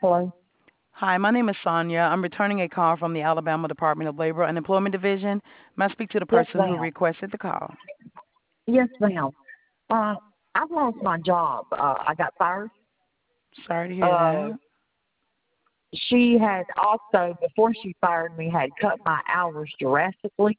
Hello? Hi, my name is Sonia. I'm returning a call from the Alabama Department of Labor and Employment Division. May I speak to the Yes, person who ma'am. requested the call? Yes, ma'am. Uh, I've lost my job. I got fired. Sorry to hear Uh, that. she had also, before she fired me, had cut my hours drastically.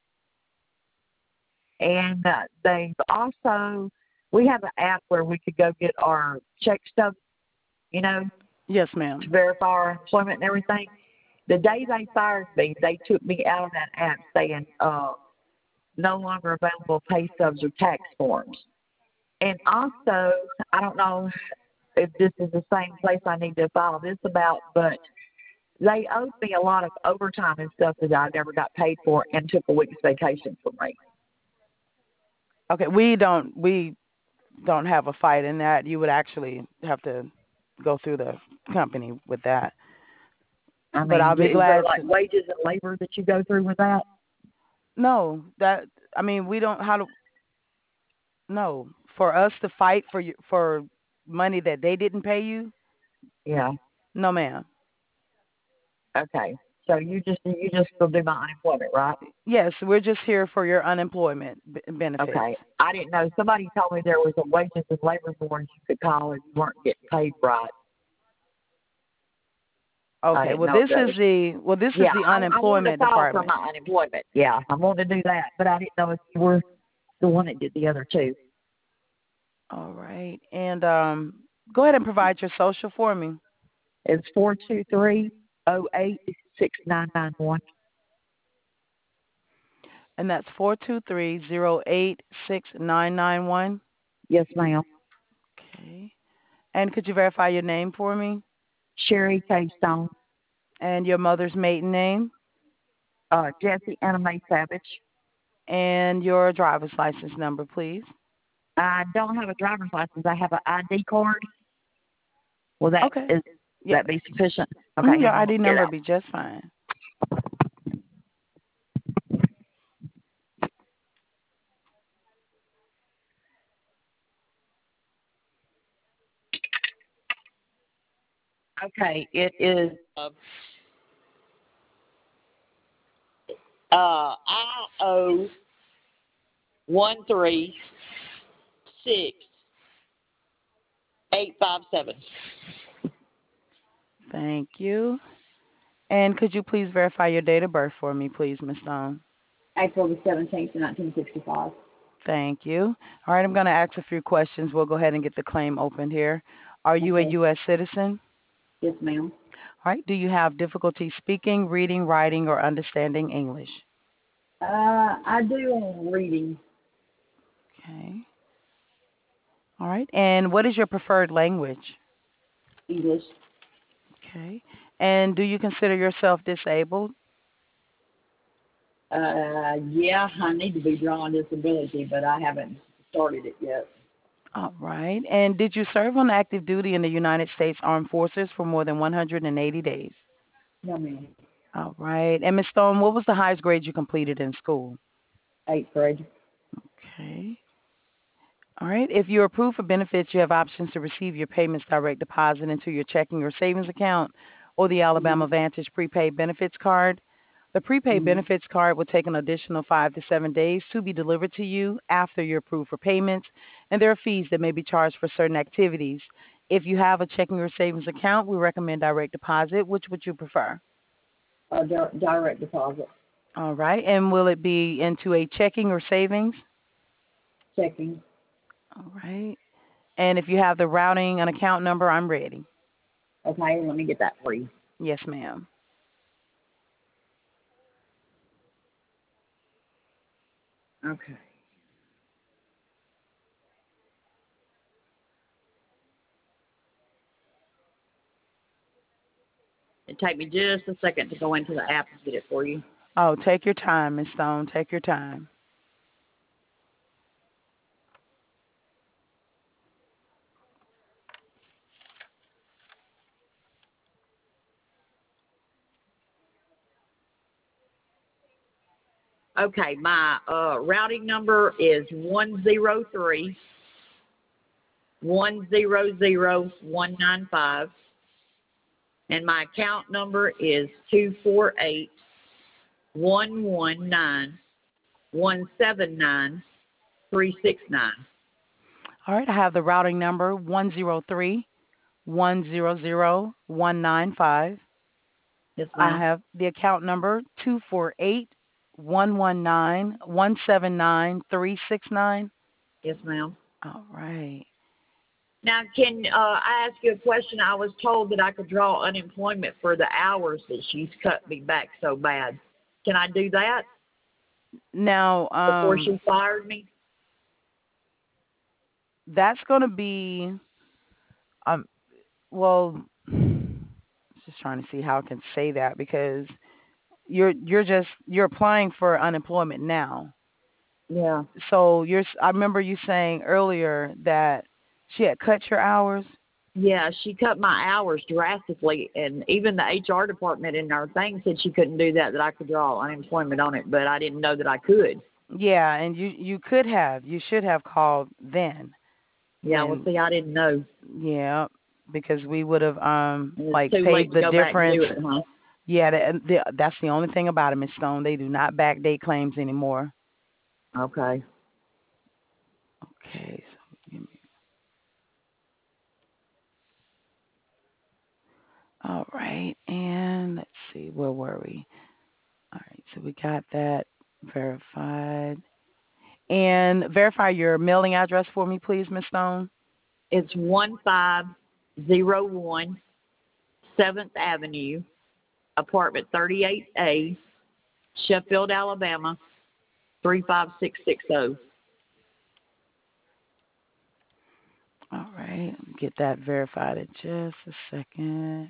And they've also, we have an app where we could go get our check stub, you know, Yes, to ma'am. verify our employment and everything. The day they fired me, they took me out of that app saying, no longer available pay stubs or tax forms. And also, I don't know if this is the same place I need to file this about, but they owed me a lot of overtime and stuff that I never got paid for and took a week's vacation from me. Okay, we don't have a fight in that. You would actually have to go through the company with that. I But mean, I'll be is there glad like to. wages and labor that you go through with that? No, that I mean we don't how to. No, for us to fight for you for money that they didn't pay you. Yeah. No, ma'am. Okay. So you just go do my unemployment, right? Yes, we're just here for your unemployment benefits. Okay. I didn't know. Somebody told me there was a wages and labor board you could call if you weren't getting paid right. I Okay, didn't well know if this that is was. the well this is Yeah, the I wanted to unemployment file for department. my unemployment. Yeah, I wanted to do that, but I didn't know if you were the one that did the other two. All right. And go ahead and provide your social for me. It's 423-08-6991. And that's 423-08-6991. Yes, ma'am. Okay. And could you verify your name for me Sherry K. Stone. and your mother's maiden name Jesse Anna Mae Savage. and your driver's license number, please? I don't have a driver's license. I have an ID card. Will that Okay. is Yeah. that be sufficient? Okay, Your hang on. Let ID me get it number out. would be just fine. Okay, it is IO 136857. Thank you. And could you please verify your date of birth for me, please, Miss Stone? April the 17th, 1965. Thank you. All right, I'm going to ask a few questions. We'll go ahead and get the claim opened here. Are you a Okay. U.S. citizen? Yes, ma'am. All right. Do you have difficulty speaking, reading, writing, or understanding English? I do on reading. Okay. All right. And what is your preferred language? English. Okay. And do you consider yourself disabled? Yeah, I need to be drawing disability, but I haven't started it yet. All right. And did you serve on active duty in the United States Armed Forces for more than 180 days? No, ma'am. All right. And Ms. Stone, what was the highest grade you completed in school? Eighth grade. Okay. All right. If you're approved for benefits, you have options to receive your payments direct deposit into your checking or savings account or the Alabama Mm-hmm. Vantage prepaid benefits card. The prepaid Mm-hmm. benefits card will take an additional 5 to 7 days to be delivered to you after you're approved for payments, and there are fees that may be charged for certain activities. If you have a checking or savings account, we recommend direct deposit. Which would you prefer? Direct deposit. All right. And will it be into a checking or savings? Checking. All right. And if you have the routing and account number, I'm ready. Okay, let me get that for you. Yes, ma'am. Okay. It take me just a second to go into the app and get it for you. Oh, take your time, Miss Stone. Take your time. Okay, my routing number is 103-100-195. And my account number is 248-119-179-369. All right, I have the routing number 103-100-195. Yes, I ma'am. have the account number 248-119-179-369. Yes, ma'am. All right. Now, can I ask you a question? I was told that I could draw unemployment for the hours that she's cut me back so bad. Can I do that Now, before she fired me? that's going to be, um, well, just trying to see how I can say that because you're applying for unemployment now. Yeah. So I remember you saying earlier that she had cut your hours. Yeah, she cut my hours drastically, and even the HR department in our thing said she couldn't do that, that I could draw unemployment on it, but I didn't know that I could. Yeah, and you should have called then. Yeah, well, And see, I didn't know. yeah, because we would have And it's like too paid late to the go back and difference. do it, huh? Yeah, that's the only thing about it, Miss Stone. They do not backdate claims anymore. Okay. Okay, so give me. All right, and let's see, where were we? All right, so we got that verified. And verify your mailing address for me, please, Miss Stone. It's 1501 7th Avenue, apartment 38A, Sheffield, Alabama, 35660. All right, get that verified in just a second.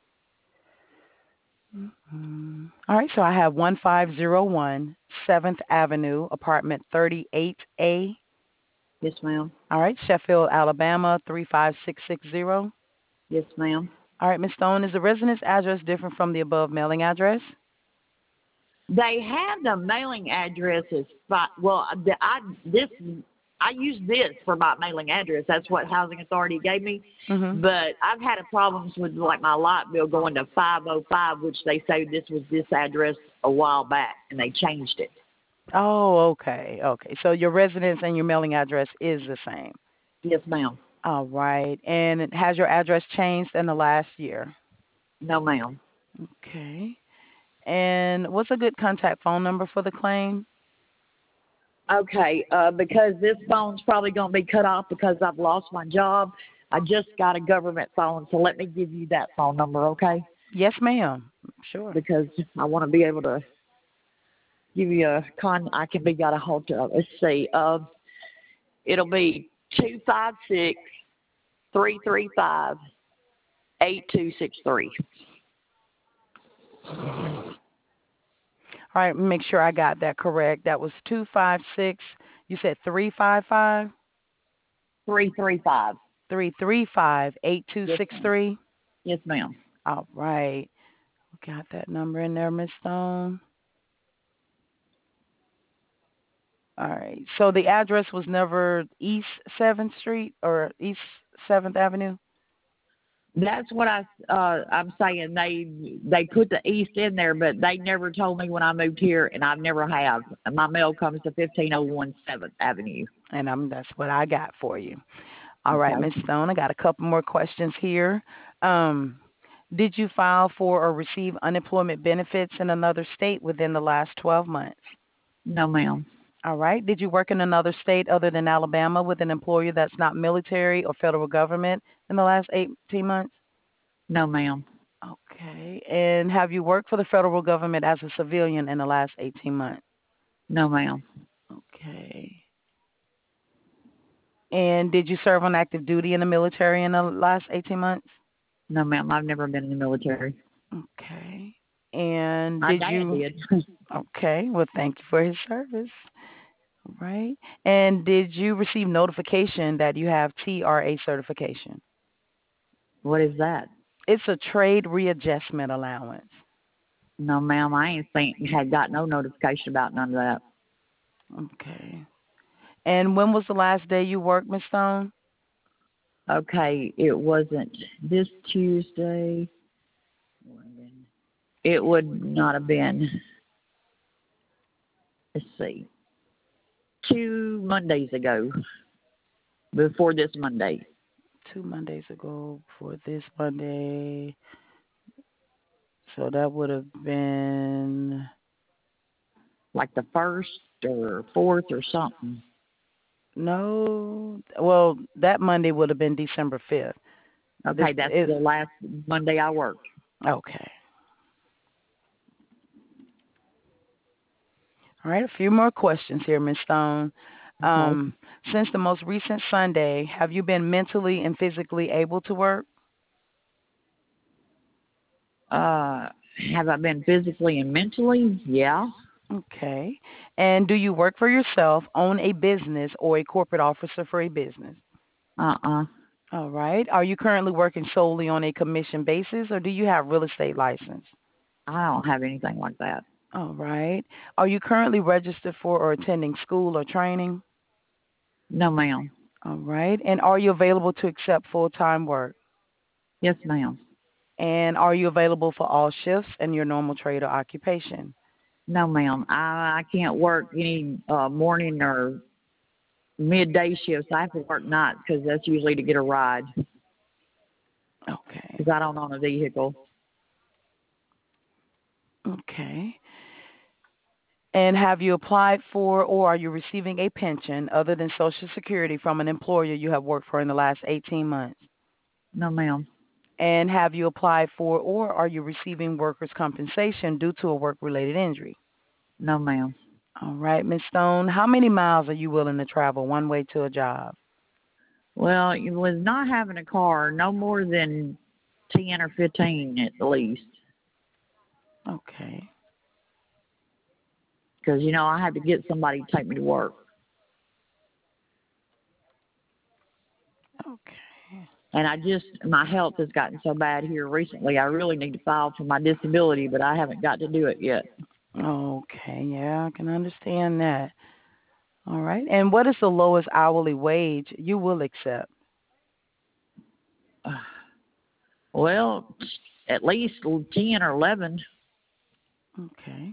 All right, so I have 1501 7th Avenue, apartment 38A. Yes, ma'am. All right, Sheffield, Alabama, 35660. Yes, ma'am. All right, Miss Stone, is the residence address different from the above mailing address? They have the mailing addresses, but I use this for my mailing address. That's what Housing Authority gave me. Mm-hmm. But I've had problems with like my light bill going to 505, which they say this was this address a while back, and they changed it. Oh, okay, okay. So your residence and your mailing address is the same. Yes, ma'am. All right, and has your address changed in the last year? No, ma'am. Okay. And what's a good contact phone number for the claim? Okay, because this phone's probably going to be cut off because I've lost my job. I just got a government phone, so let me give you that phone number, okay? Yes, ma'am. Sure. Because I want to be able to give you I can be got a hold of. Let's see. It'll be 256-335-8263. All right, make sure I got that correct. That was 256. You said 355? 335. 335 Yes, ma'am. 8263. Yes, ma'am. All right. We got that number in there, Miss Stone. All right. So the address was never East 7th Street or East 7th Avenue? That's what I'm saying. They put the east in there, but they never told me when I moved here, and I've never have. My mail comes to 1501 7th Avenue. And that's what I got for you. All right, Okay. Miss Stone, I got a couple more questions here. Um, did you file for or receive unemployment benefits in another state within the last 12 months? No, ma'am. All right. Did you work in another state other than Alabama with an employer that's not military or federal government in the last 18 months? No, ma'am. Okay. And have you worked for the federal government as a civilian in the last 18 months? No, ma'am. Okay. And did you serve on active duty in the military in the last 18 months? No, ma'am. I've never been in the military. Okay. And My did dad you? did. Okay. Well, thank you for his service. All right. And did you receive notification that you have TRA certification? What is that? It's a trade readjustment allowance. No, ma'am. I ain't had got no notification about none of that. Okay. And when was the last day you worked, Miss Stone? Okay, it wasn't this Tuesday. It would not have been, let's see, 2 Mondays ago, before this Monday. 2 Mondays ago before this Monday. So that would have been like the 1st or 4th or something. No. Well, that Monday would have been December 5th. Okay, that's the last Monday I worked. Okay. All right, a few more questions here, Ms. Stone. Okay. Since the most recent Sunday, have you been mentally and physically able to work? Have I been physically and mentally? Yeah. Okay. And do you work for yourself, own a business, or a corporate officer for a business? All right. Are you currently working solely on a commission basis, or do you have real estate license? I don't have anything like that. All right. Are you currently registered for or attending school or training? No, ma'am. All right. And are you available to accept full-time work? Yes, ma'am. And are you available for all shifts in your normal trade or occupation? No, ma'am. I can't work any morning or midday shifts. I have to work nights because that's usually to get a ride. Okay. Because I don't own a vehicle. Okay. And have you applied for or are you receiving a pension other than Social Security from an employer you have worked for in the last 18 months? No, ma'am. And have you applied for or are you receiving workers' compensation due to a work-related injury? No, ma'am. All right, Ms. Stone, how many miles are you willing to travel one way to a job? Well, it was not having a car, no more than 10 or 15 at least. Okay. Because, I had to get somebody to take me to work. Okay. And my health has gotten so bad here recently, I really need to file for my disability, but I haven't got to do it yet. Okay, yeah, I can understand that. All right. And what is the lowest hourly wage you will accept? Well, at least 10 or 11. Okay.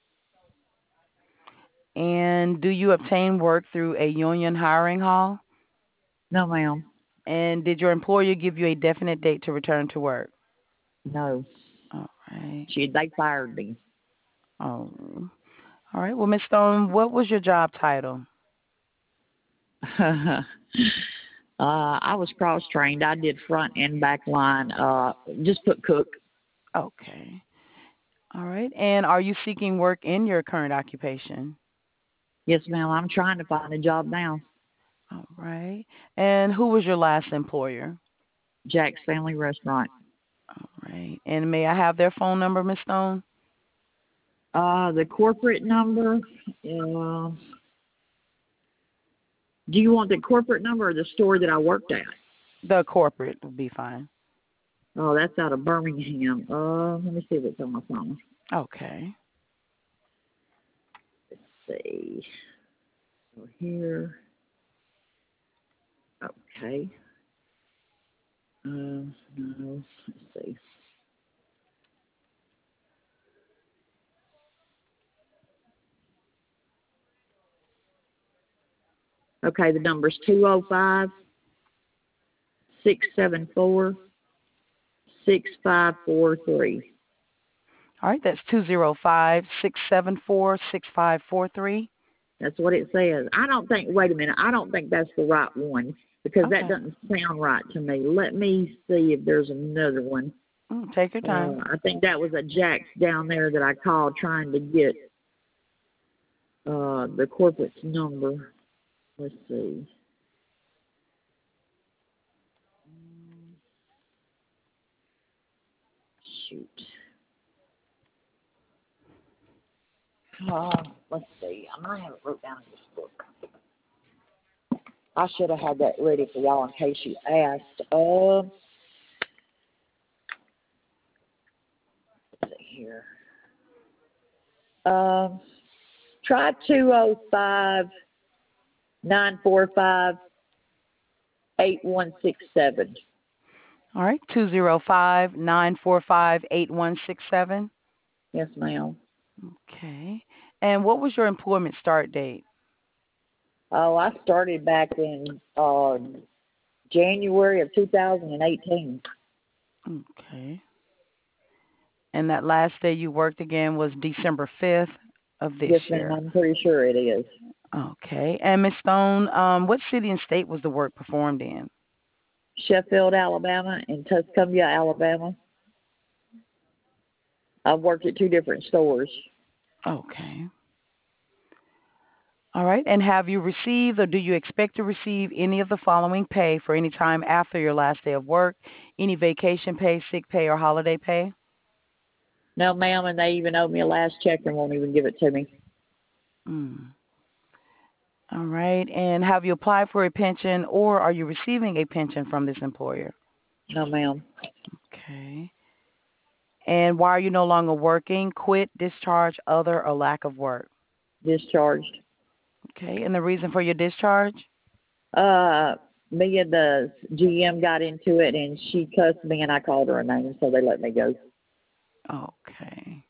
And do you obtain work through a union hiring hall? No, ma'am. And did your employer give you a definite date to return to work? No. All right. They fired me. Oh. All right. Well, Ms. Stone, what was your job title? I was cross-trained. I did front and back line. Just put cook. Okay. All right. And are you seeking work in your current occupation? Yes, ma'am. I'm trying to find a job now. All right. And who was your last employer? Jack's Family Restaurant. All right. And may I have their phone number, Ms. Stone? The corporate number. Do you want the corporate number or the store that I worked at? The corporate would be fine. Oh, that's out of Birmingham. Let me see if it's on my phone. Okay. Let's see. So here. Okay. No. Let's see. Okay, the number's 205-674-6543. All right, that's 205-674-6543. That's what it says. Wait a minute, I don't think that's the right one because that Okay. doesn't sound right to me. Let me see if there's another one. Take your time. I think that was a Jack's down there that I called trying to get the corporate's number. Let's see. Shoot. Let's see. I might have it wrote down in this book. I should have had that ready for y'all in case you asked. Let's see here. Try 205-945-8167. All right, 205-945-8167. Yes, ma'am. Okay. And what was your employment start date? Oh, I started back in January of 2018. Okay. And that last day you worked again was December 5th of this Yes, ma'am. year. I'm pretty sure it is. Okay. And Ms. Stone, what city and state was the work performed in? Sheffield, Alabama, and Tuscumbia, Alabama. I've worked at two different stores. Okay. All right. And have you received or do you expect to receive any of the following pay for any time after your last day of work? Any vacation pay, sick pay, or holiday pay? No, ma'am, and they even owe me a last check and won't even give it to me. Mm. All right. And have you applied for a pension or are you receiving a pension from this employer? No, ma'am. Okay. And why are you no longer working? Quit, discharge, other, or lack of work? Discharged. Okay. And the reason for your discharge? Uh, Me and the GM got into it, and she cussed me, and I called her a name, so they let me go. Okay.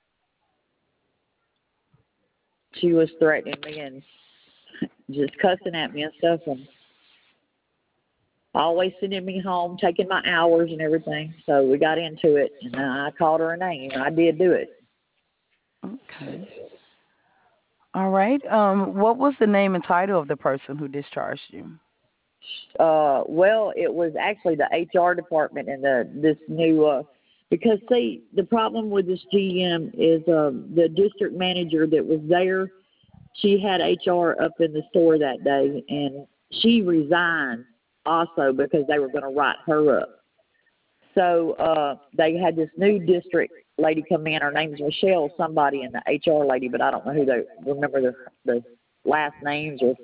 She was threatening me and just cussing at me and stuff, and always sending me home, taking my hours and everything. So we got into it, and I called her a name. I did do it. Okay. All right. What was the name and title of the person who discharged you? Well, it was actually the HR department and this new because see, the problem with this GM is the district manager that was there. She had HR up in the store that day, and she resigned also because they were going to write her up. So they had this new district lady come in. Her name's Michelle, somebody in the HR lady, but I don't know who they remember the last names or.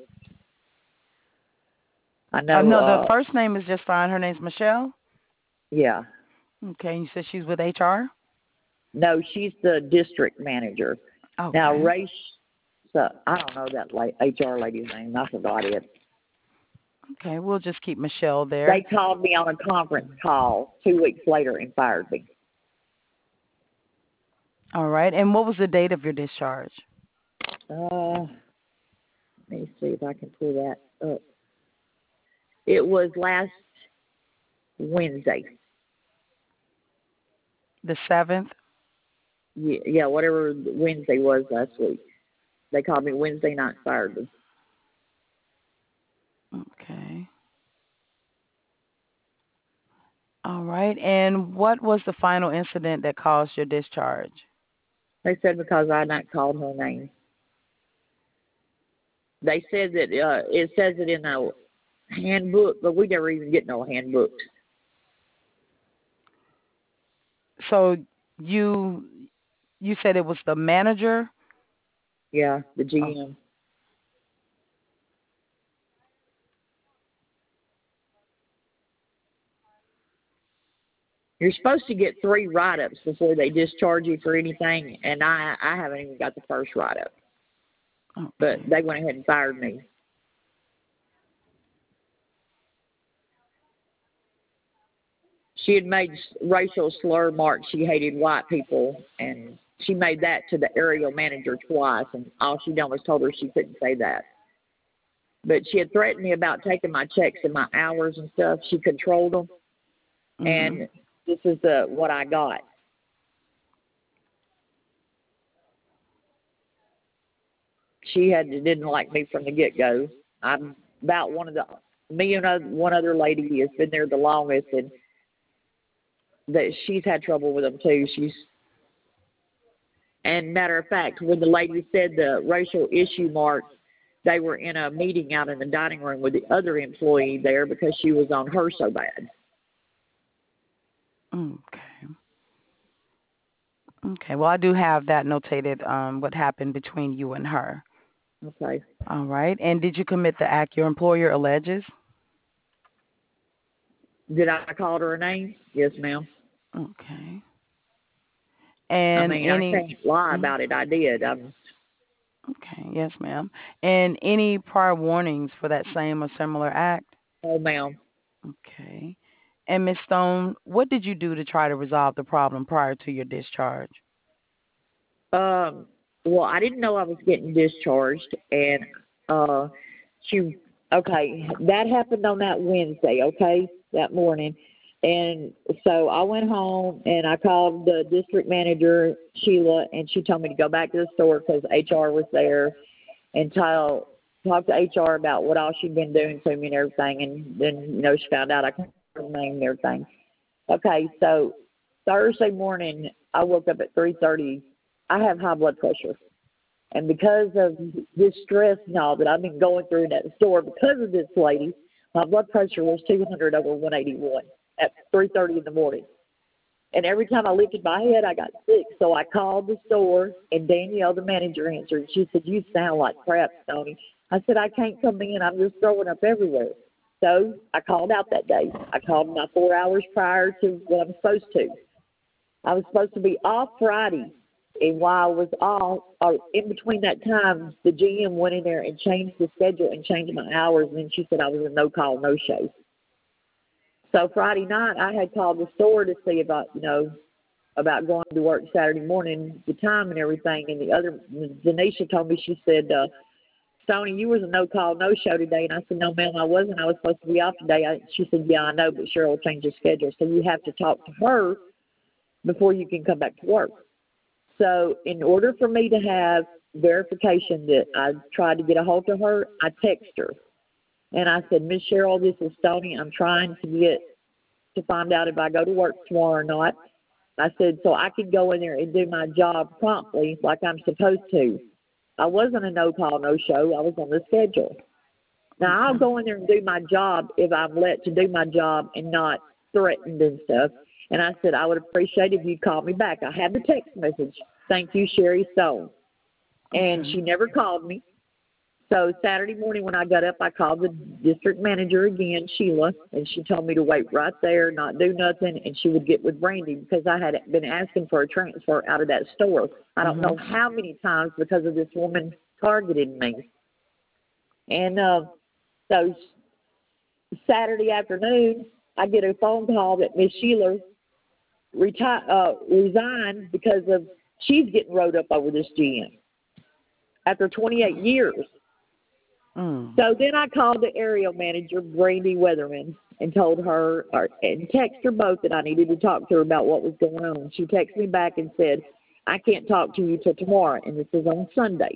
I know. No, the first name is just fine. Her name's Michelle. Yeah. Okay. You said she's with HR? No, she's the district manager. Okay. Now, Race, I don't know that HR lady's name. I forgot it. Okay, we'll just keep Michelle there. They called me on a conference call 2 weeks later and fired me. All right. And what was the date of your discharge? Let me see if I can pull that up. It was last Wednesday. The 7th? Yeah, whatever Wednesday was last week. They called me Wednesday night and fired me. Okay. All right. And what was the final incident that caused your discharge? They said because I had not called her name. They said that it says it in a handbook, but we never even get no handbooks. So you said it was the manager? Yeah, the GM. Oh. You're supposed to get 3 write-ups before they discharge you for anything, and I haven't even got the first write-up. Okay. But they went ahead and fired me. She had made racial slur marks. She hated white people, and she made that to the area manager twice, and all she done was told her she couldn't say that. But she had threatened me about taking my checks and my hours and stuff. She controlled them, and this is what I got. She didn't like me from the get-go. I'm about me and one other lady has been there the longest, and that she's had trouble with them too. And matter of fact, when the lady said the racial issue mark, they were in a meeting out in the dining room with the other employee there because she was on her so bad. Okay. Okay. Well, I do have that notated, what happened between you and her. Okay. All right. And did you commit the act your employer alleges? Did I call her a name? Yes, ma'am. Okay. And I can't lie about it. I did. Okay. Yes, ma'am. And any prior warnings for that same or similar act? Oh, ma'am. Okay. And Ms. Stone, what did you do to try to resolve the problem prior to your discharge? Well, I didn't know I was getting discharged, and she, okay, that happened on that Wednesday, okay, that morning. And so I went home and I called the district manager, Sheila, and she told me to go back to the store because HR was there and talk to HR about what all she'd been doing to me and everything. And then, she found out I couldn't remember her name and everything. Okay, so Thursday morning, I woke up at 3:30. I have high blood pressure. And because of this stress and all that I've been going through in that store because of this lady, my blood pressure was 200 over 181 at 3:30 in the morning. And every time I lifted my head, I got sick. So I called the store, and Danielle, the manager, answered. She said, "You sound like crap, Stoney." I said, "I can't come in. I'm just throwing up everywhere." So I called out that day. I called my 4 hours prior to what I'm supposed to. I was supposed to be off Friday. And while I was off, or in between that time, the GM went in there and changed the schedule and changed my hours. And then she said I was a no-call, no-show. So Friday night, I had called the store to see about, about going to work Saturday morning, the time and everything. And the other, Zanisha told me, she said, "Stoney, you was a no-call, no-show today." And I said, "No, ma'am, I wasn't. I was supposed to be off today." She said, "Yeah, I know, but Cheryl will change the schedule. So you have to talk to her before you can come back to work." So in order for me to have verification that I tried to get a hold of her, I texted her. And I said, "Miss Cheryl, this is Stoney. I'm trying to find out if I go to work tomorrow or not." I said, "So I can go in there and do my job promptly like I'm supposed to." I wasn't a no-call, no-show. I was on the schedule. Now, I'll go in there and do my job if I'm let to do my job and not threatened and stuff. And I said, "I would appreciate if you'd call me back." I had the text message. "Thank you, Sherry Stone." And she never called me. So Saturday morning when I got up, I called the district manager again, Sheila, and she told me to wait right there, not do nothing, and she would get with Brandy because I had been asking for a transfer out of that store. I don't know how many times because of this woman targeted me. And so Saturday afternoon, I get a phone call that Miss Sheila resigned because of she's getting rode up over this GM after 28 years. So then I called the area manager, Brandy Weatherman, and told her and texted her both that I needed to talk to her about what was going on. She texted me back and said, "I can't talk to you till tomorrow," and this is on Sunday.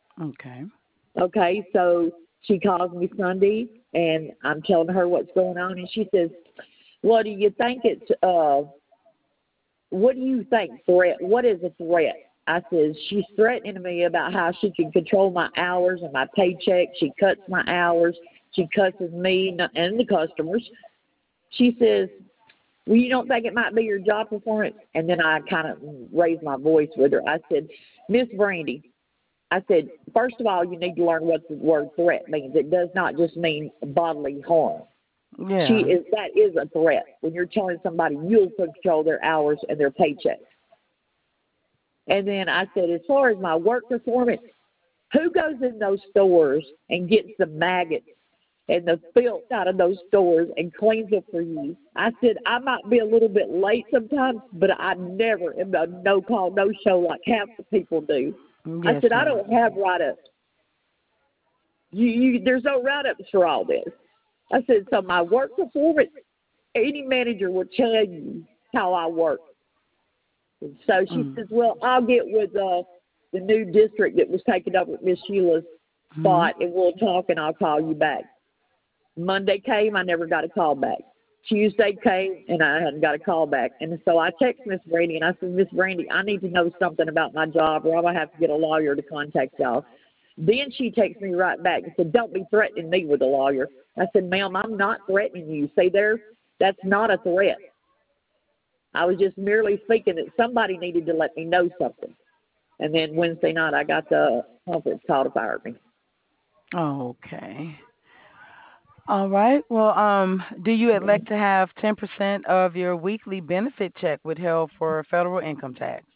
Okay, so she calls me Sunday, and I'm telling her what's going on, and she says, "Well, do you think it's what do you think threat? What is a threat?" I says, "She's threatening me about how she can control my hours and my paycheck. She cuts my hours. She cusses me and the customers." She says, "Well, you don't think it might be your job performance?" And then I kind of raised my voice with her. I said, "Miss Brandy," I said, "first of all, you need to learn what the word threat means. It does not just mean bodily harm. Yeah. That is a threat when you're telling somebody you'll control their hours and their paychecks." And then I said, "As far as my work performance, who goes in those stores and gets the maggots and the filth out of those stores and cleans it for you?" I said, "I might be a little bit late sometimes, but I never am a no-call, no-show like half the people do." Yes, I said, "I ma'am. don't have write-ups. There's no write-ups for all this." I said, "So my work performance, any manager will tell you how I work." So she says, "Well, I'll get with the new district that was taken up with Miss Sheila's spot, and we'll talk, and I'll call you back." Monday came, I never got a call back. Tuesday came, and I hadn't got a call back. And so I texted Miss Brandy, and I said, "Miss Brandy, I need to know something about my job, or I'm going to have to get a lawyer to contact y'all." Then she texted me right back and said, "Don't be threatening me with a lawyer." I said, "Ma'am, I'm not threatening you. See there? That's not a threat. I was just merely speaking that somebody needed to let me know something." And then Wednesday night, I got the conference call to fire me. Okay. All right. Well, do you elect to have 10% of your weekly benefit check withheld for federal income tax?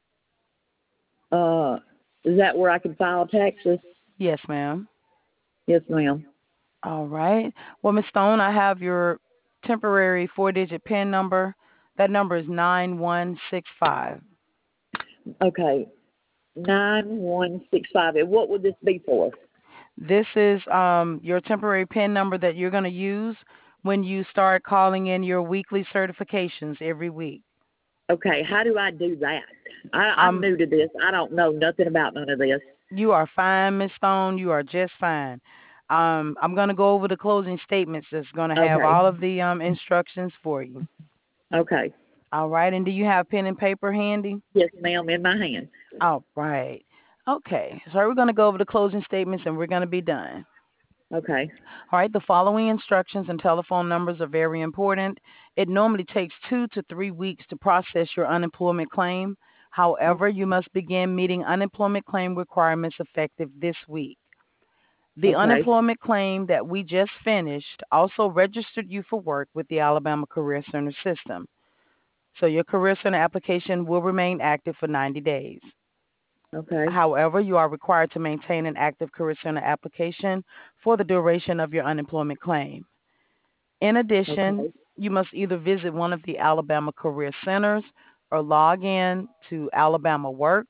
Is that where I can file taxes? Yes, ma'am. Yes, ma'am. All right. Well, Ms. Stone, I have your temporary 4-digit PIN number. That number is 9165. Okay, 9165. And what would this be for? This is your temporary PIN number that you're going to use when you start calling in your weekly certifications every week. Okay, how do I do that? I'm new to this. I don't know nothing about none of this. You are fine, Miss Stone. You are just fine. I'm going to go over the closing statements that's going to have all of the instructions for you. Okay. All right. And do you have pen and paper handy? Yes, ma'am, in my hand. All right. Okay. So we're going to go over the closing statements and we're going to be done. Okay. All right. The following instructions and telephone numbers are very important. It normally takes 2 to 3 weeks to process your unemployment claim. However, you must begin meeting unemployment claim requirements effective this week. The unemployment claim that we just finished also registered you for work with the Alabama Career Center system. So your Career Center application will remain active for 90 days. Okay. However, you are required to maintain an active Career Center application for the duration of your unemployment claim. In addition, you must either visit one of the Alabama Career Centers or log in to Alabama Works.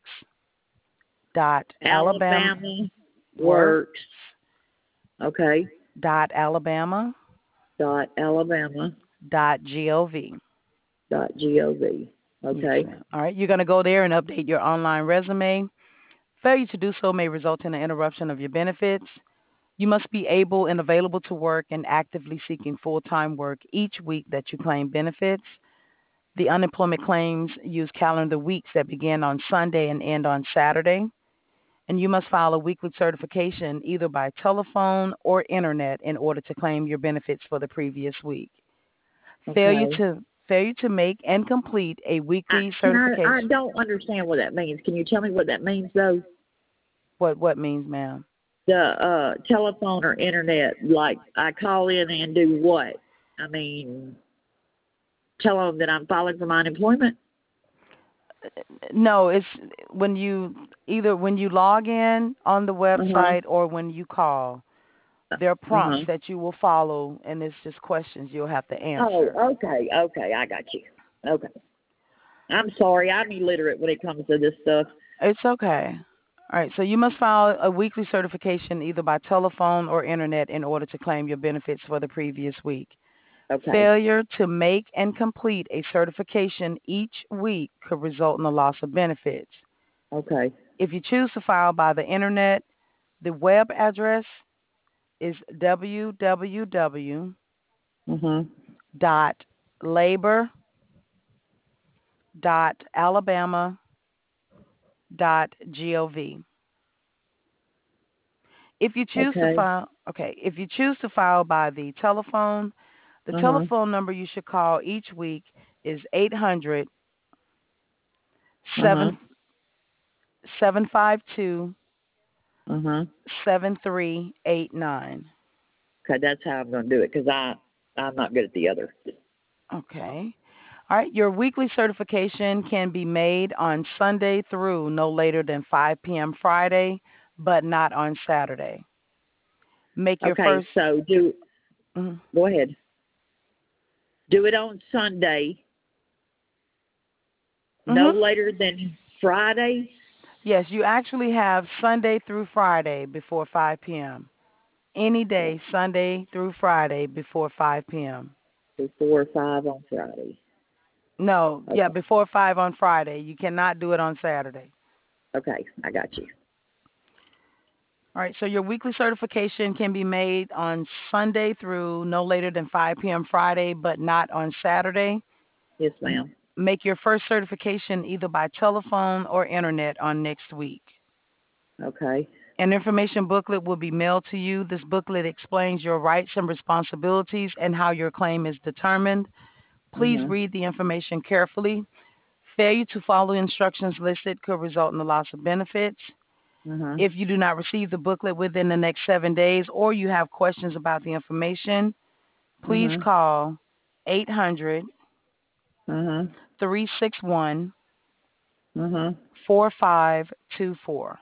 Alabama Works. Okay. Alabama. Alabama. .gov. .gov. Okay. Yes, all right. You're going to go there and update your online resume. Failure to do so may result in an interruption of your benefits. You must be able and available to work and actively seeking full-time work each week that you claim benefits. The unemployment claims use calendar weeks that begin on Sunday and end on Saturday. And you must file a weekly certification either by telephone or internet in order to claim your benefits for the previous week. Failure to make and complete a weekly certification. I don't understand what that means. Can you tell me what that means, though? What means, ma'am? The telephone or internet, like I call in and do what? I mean, tell them that I'm filing for my unemployment? No, it's when you log in on the website or when you call. There are prompts that you will follow, and it's just questions you'll have to answer. Oh, okay, I got you. Okay. I'm sorry, I'm illiterate when it comes to this stuff. It's okay. All right, so you must file a weekly certification either by telephone or internet in order to claim your benefits for the previous week. Okay. Failure to make and complete a certification each week could result in the loss of benefits. Okay. If you choose to file by the internet, the web address is www.labor.alabama.gov. If you choose to file by the telephone, the telephone number you should call each week is 800 752 7389. Okay, that's how I'm going to do it because I'm not good at the other. Okay. All right. Your weekly certification can be made on Sunday through no later than 5 p.m. Friday, but not on Saturday. Make your first. So go ahead. Do it on Sunday. No later than Friday? Yes, you actually have Sunday through Friday before 5 p.m. Any day, Sunday through Friday before 5 p.m. Before 5 on Friday. No, before 5 on Friday. You cannot do it on Saturday. Okay, I got you. All right, so your weekly certification can be made on Sunday through no later than 5 p.m. Friday, but not on Saturday. Yes, ma'am. Make your first certification either by telephone or internet on next week. Okay. An information booklet will be mailed to you. This booklet explains your rights and responsibilities and how your claim is determined. Please read the information carefully. Failure to follow instructions listed could result in the loss of benefits. If you do not receive the booklet within the next 7 days or you have questions about the information, please call 800 361 4524.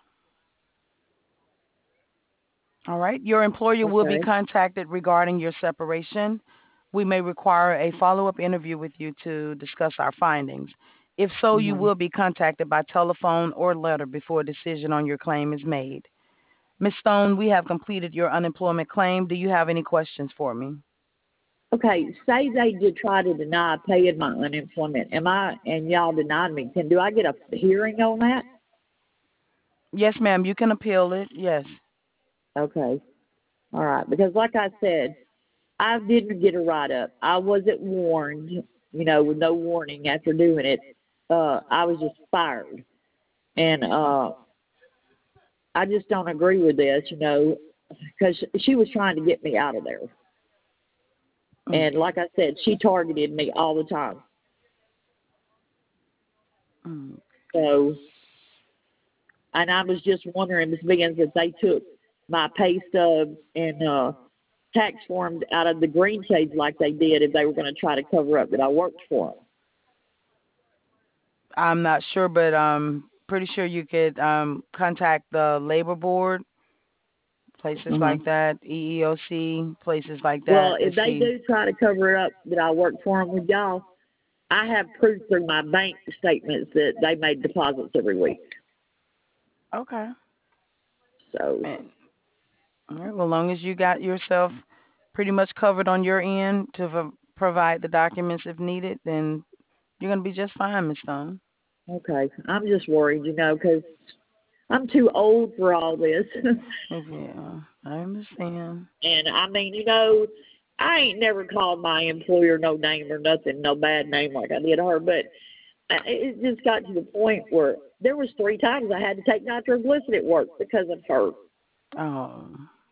All right. Your employer will be contacted regarding your separation. we may require a follow-up interview with you to discuss our findings. If so, you Mm-hmm. will be contacted by telephone or letter before a decision on your claim is made. Ms. Stone, we have completed your unemployment claim. Do you have any questions for me? Okay, say they did try to deny paying my unemployment. And y'all denied me. Do I get a hearing on that? Yes, ma'am. You can appeal it. Yes. Okay. All right. Because like I said, I didn't get a write-up. I wasn't warned, with no warning after doing it. I was just fired. And I just don't agree with this, because she was trying to get me out of there. And like I said, she targeted me all the time. So, and I was just wondering, Ms. Biggins, if they took my pay stubs and tax forms out of the green shades like they did, if they were going to try to cover up that I worked for them. I'm not sure, but I'm pretty sure you could contact the labor board, places like that, EEOC, places like that. Well, if they do try to cover up that I worked for them with y'all, I have proof through my bank statements that they made deposits every week. Okay. So. All right. Well, as long as you got yourself pretty much covered on your end to provide the documents if needed, then you're going to be just fine, Ms. Stone. Okay. I'm just worried, because I'm too old for all this. Yeah, I understand. And, I ain't never called my employer no name or nothing, no bad name like I did her, but it just got to the point where there was 3 times I had to take nitroglycerin at work because of her. Oh.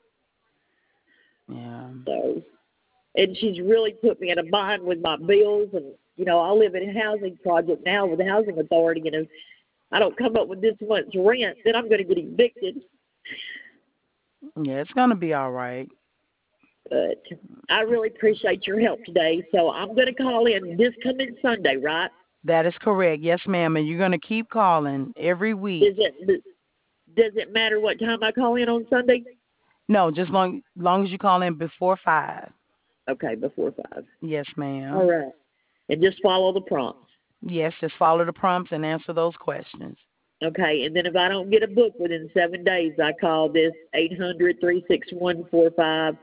Yeah. So, and she's really put me in a bind with my bills, and I live in a housing project now with the housing authority, and if I don't come up with this month's rent, then I'm going to get evicted. Yeah, it's going to be all right. But I really appreciate your help today, so I'm going to call in this coming Sunday, right? That is correct. Yes, ma'am, and you're going to keep calling every week. Does it matter what time I call in on Sunday? No, just long as you call in before 5. Okay, before 5. Yes, ma'am. All right. And just follow the prompts. Yes, just follow the prompts and answer those questions. Okay, and then if I don't get a book within 7 days, I call this 800-361-4526.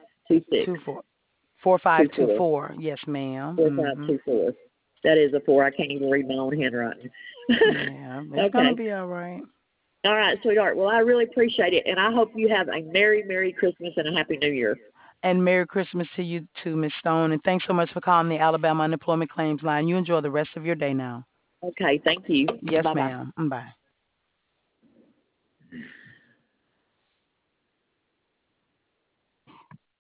4524. Yes, ma'am. 4524. That is a 4. I can't even read my own handwriting. Yeah, it's going to be all right. All right, sweetheart. Well, I really appreciate it, and I hope you have a Merry, Merry Christmas and a Happy New Year. And Merry Christmas to you too, Ms. Stone. And thanks so much for calling the Alabama Unemployment Claims Line. You enjoy the rest of your day now. Okay, thank you. Yes, Bye-bye. ma'am. Bye.